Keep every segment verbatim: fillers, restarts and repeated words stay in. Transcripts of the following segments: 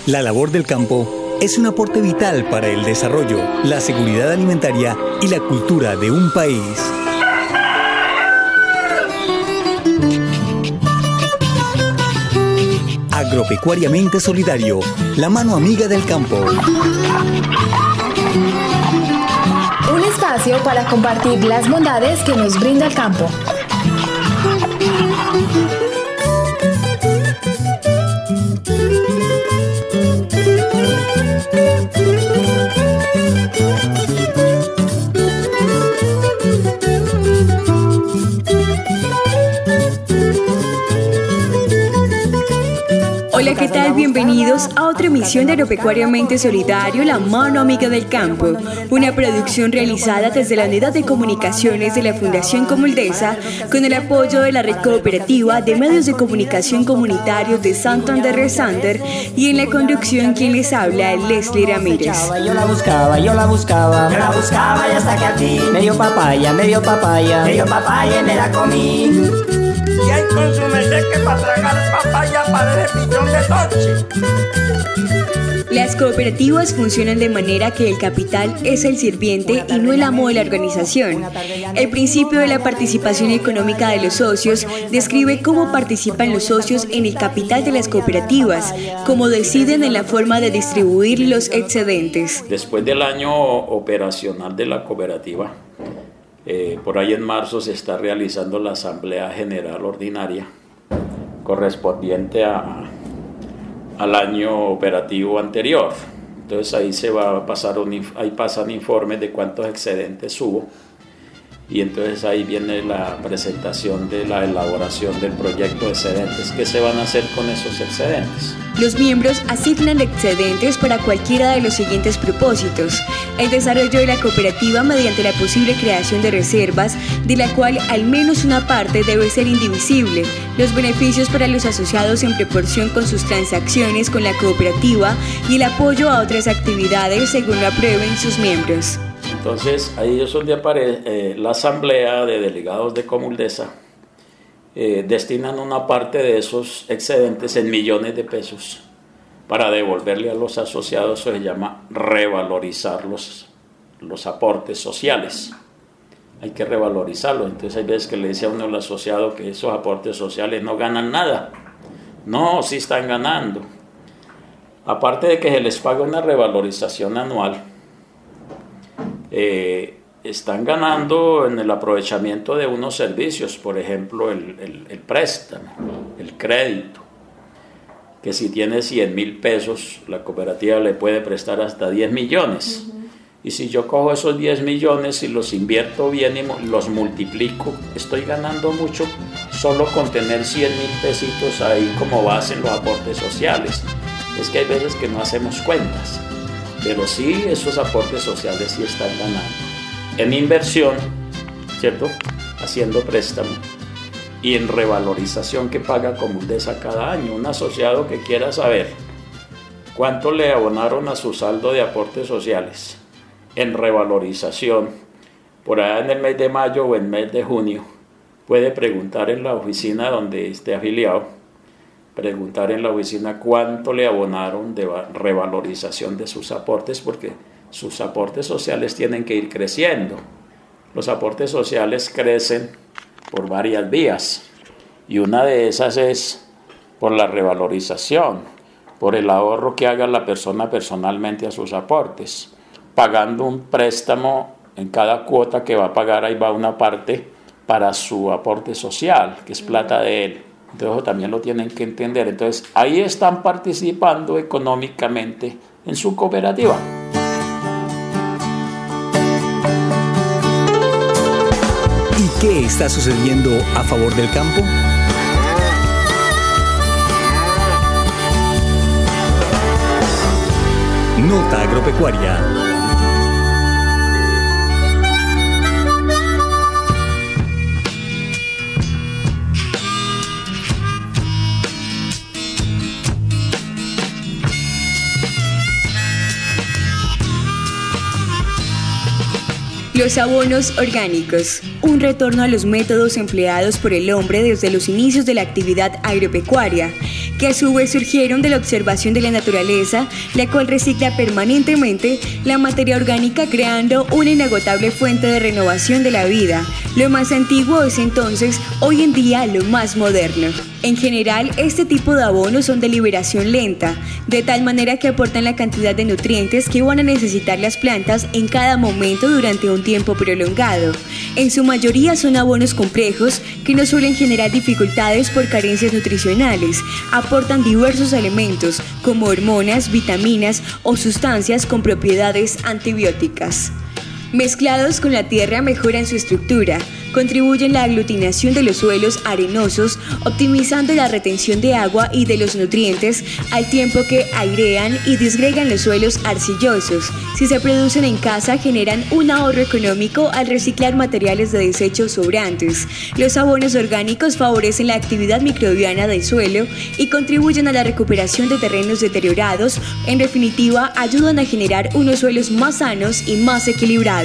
La labor del campo es un aporte vital para el desarrollo, la seguridad alimentaria y la cultura de un país. Agropecuariamente solidario, la mano amiga del campo. Un espacio para compartir las bondades que nos brinda el campo. Hola, ¿qué tal? Bienvenidos a otra emisión de Agropecuariamente Solidario, la mano amiga del campo, una producción realizada desde la Unidad de Comunicaciones de la Fundación Comuldesa con el apoyo de la Red Cooperativa de Medios de Comunicación Comunitarios de Santander Sander y en la conducción quien les habla, Leslie Ramírez. Yo la buscaba, yo la buscaba, yo la buscaba y hasta que a ti medio papaya, medio papaya, medio papaya y me la comí. Y hay consumidores que para tragar papaya parece pichón de toche. Las cooperativas funcionan de manera que el capital es el sirviente y no el amo de la organización. El principio de la participación económica de los socios describe cómo participan los socios en el capital de las cooperativas, cómo deciden en la forma de distribuir los excedentes. Después del año operacional de la cooperativa, Eh, por ahí en marzo se está realizando la Asamblea General Ordinaria correspondiente a, al año operativo anterior. Entonces ahí se va a pasar un, ahí pasan informes de cuántos excedentes hubo y entonces ahí viene la presentación de la elaboración del proyecto de excedentes. ¿Qué se van a hacer con esos excedentes? Los miembros asignan excedentes para cualquiera de los siguientes propósitos: el desarrollo de la cooperativa mediante la posible creación de reservas, de la cual al menos una parte debe ser indivisible, los beneficios para los asociados en proporción con sus transacciones con la cooperativa y el apoyo a otras actividades según lo aprueben sus miembros. Entonces ahí es donde aparece eh, la asamblea de delegados de Comuldesa. Eh, destinan una parte de esos excedentes en millones de pesos para devolverle a los asociados. Eso se llama revalorizar los, los aportes sociales. Hay que revalorizarlos. Entonces hay veces que le dice a uno al asociado que esos aportes sociales no ganan nada. No, sí están ganando. Aparte de que se les paga una revalorización anual, eh, están ganando en el aprovechamiento de unos servicios, por ejemplo, el, el, el préstamo, el crédito, que si tiene cien mil pesos, la cooperativa le puede prestar hasta diez millones. Uh-huh. Y si yo cojo esos diez millones y los invierto bien y los multiplico, estoy ganando mucho solo con tener cien mil pesitos ahí como base en los aportes sociales. Es que hay veces que no hacemos cuentas, pero sí, esos aportes sociales sí están ganando. En inversión, ¿cierto? Haciendo préstamo y en revalorización que paga Comuldesa cada año. Un asociado que quiera saber cuánto le abonaron a su saldo de aportes sociales en revalorización por allá en el mes de mayo o en el mes de junio, puede preguntar en la oficina donde esté afiliado, preguntar en la oficina cuánto le abonaron de revalorización de sus aportes, porque sus aportes sociales tienen que ir creciendo. Los aportes sociales crecen por varias vías y una de esas es por la revalorización, por el ahorro que haga la persona personalmente a sus aportes, pagando un préstamo en cada cuota que va a pagar, ahí va una parte para su aporte social, que es plata de él. Entonces también lo tienen que entender. Entonces ahí están participando económicamente en su cooperativa. ¿Y qué está sucediendo a favor del campo? Nota agropecuaria. Los abonos orgánicos, un retorno a los métodos empleados por el hombre desde los inicios de la actividad agropecuaria, que a su vez surgieron de la observación de la naturaleza, la cual recicla permanentemente la materia orgánica creando una inagotable fuente de renovación de la vida. Lo más antiguo es entonces, hoy en día, lo más moderno. En general, este tipo de abonos son de liberación lenta, de tal manera que aportan la cantidad de nutrientes que van a necesitar las plantas en cada momento durante un tiempo prolongado. En su mayoría son abonos complejos que no suelen generar dificultades por carencias nutricionales. Aportan diversos elementos como hormonas, vitaminas o sustancias con propiedades antibióticas. Mezclados con la tierra mejoran su estructura, contribuyen a la aglutinación de los suelos arenosos, optimizando la retención de agua y de los nutrientes, al tiempo que airean y disgregan los suelos arcillosos. Si se producen en casa, generan un ahorro económico al reciclar materiales de desechos sobrantes. Los abonos orgánicos favorecen la actividad microbiana del suelo y contribuyen a la recuperación de terrenos deteriorados. En definitiva, ayudan a generar unos suelos más sanos y más equilibrados.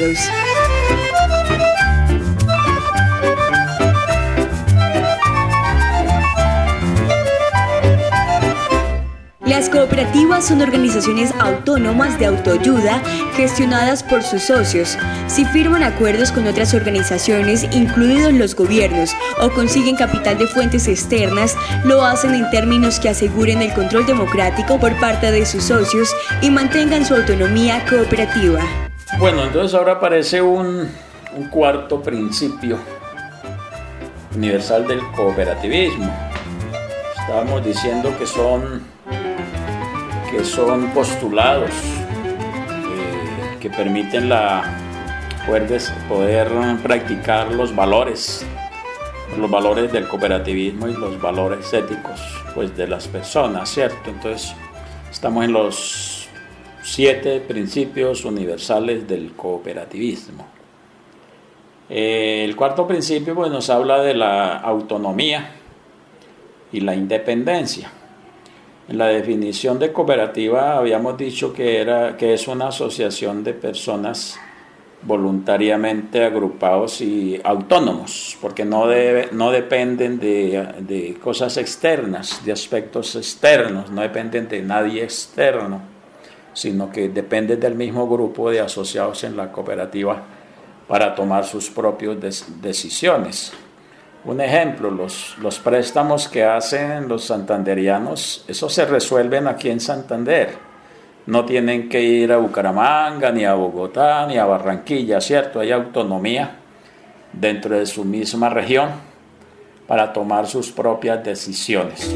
Las cooperativas son organizaciones autónomas de autoayuda gestionadas por sus socios. Si firman acuerdos con otras organizaciones, incluidos los gobiernos, o consiguen capital de fuentes externas, lo hacen en términos que aseguren el control democrático por parte de sus socios y mantengan su autonomía cooperativa. Bueno, entonces ahora aparece un, un cuarto principio universal del cooperativismo. Estábamos diciendo que son, que son postulados eh, que permiten la, poder, poder practicar los valores, los valores del cooperativismo y los valores éticos pues, de las personas, ¿cierto? Entonces estamos en los siete principios universales del cooperativismo. Eh, el cuarto principio pues, nos habla de la autonomía y la independencia. En la definición de cooperativa habíamos dicho que, era, que es una asociación de personas voluntariamente agrupados y autónomos, porque no, debe, no dependen de, de cosas externas, de aspectos externos, no dependen de nadie externo, sino que depende del mismo grupo de asociados en la cooperativa para tomar sus propias des- decisiones. Un ejemplo, los, los préstamos que hacen los santanderianos, esos se resuelven aquí en Santander. No tienen que ir a Bucaramanga, ni a Bogotá, ni a Barranquilla, ¿cierto? Hay autonomía dentro de su misma región para tomar sus propias decisiones.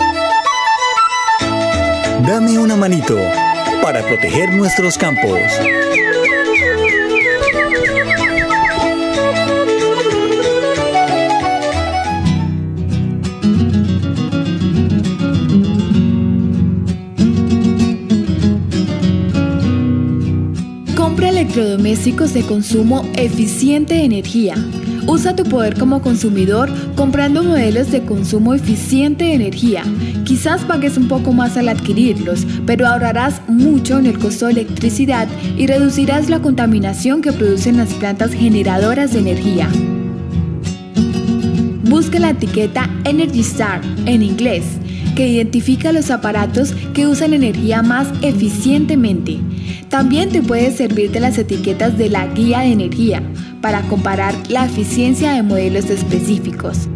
Dame una manito para proteger nuestros campos. Compra electrodomésticos de consumo eficiente de energía. Usa tu poder como consumidor comprando modelos de consumo eficiente de energía. Quizás pagues un poco más al adquirirlos, pero ahorrarás mucho en el costo de electricidad y reducirás la contaminación que producen las plantas generadoras de energía. Busca la etiqueta Energy Star en inglés, que identifica los aparatos que usan energía más eficientemente. También te puede servir de las etiquetas de la guía de energía para comparar la eficiencia de modelos específicos.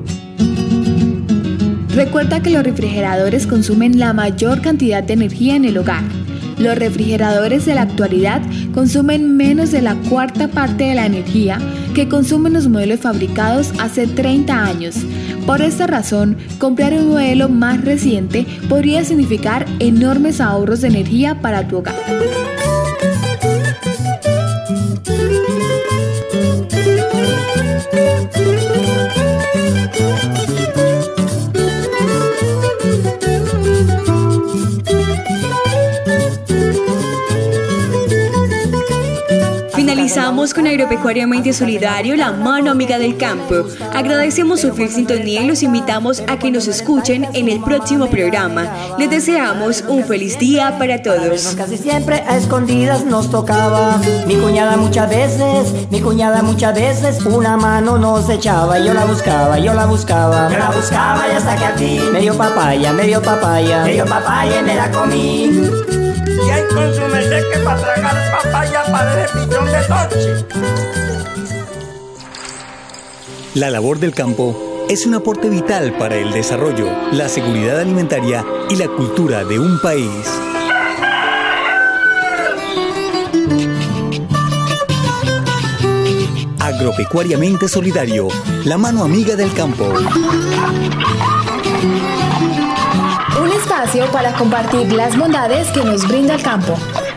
Recuerda que los refrigeradores consumen la mayor cantidad de energía en el hogar. Los refrigeradores de la actualidad consumen menos de la cuarta parte de la energía que consumen los modelos fabricados hace treinta años. Por esta razón, comprar un modelo más reciente podría significar enormes ahorros de energía para tu hogar. Finalizamos Continuamos con Agropecuariamente Solidario, la mano amiga del campo. Agradecemos su fiel sintonía y los invitamos a que nos escuchen en el próximo programa. Les deseamos un feliz día para todos. Casi siempre a escondidas nos tocaba. Mi cuñada muchas veces, mi cuñada muchas veces una mano nos echaba. Yo la buscaba, yo la buscaba, Yo la buscaba y hasta que al fin medio papaya, medio papaya, medio papaya y me la comí. Y hay con su merced que para tragar papaya parece pichón de toche. La labor del campo es un aporte vital para el desarrollo, la seguridad alimentaria y la cultura de un país. Agropecuariamente Solidario, la mano amiga del campo. Un espacio para compartir las bondades que nos brinda el campo.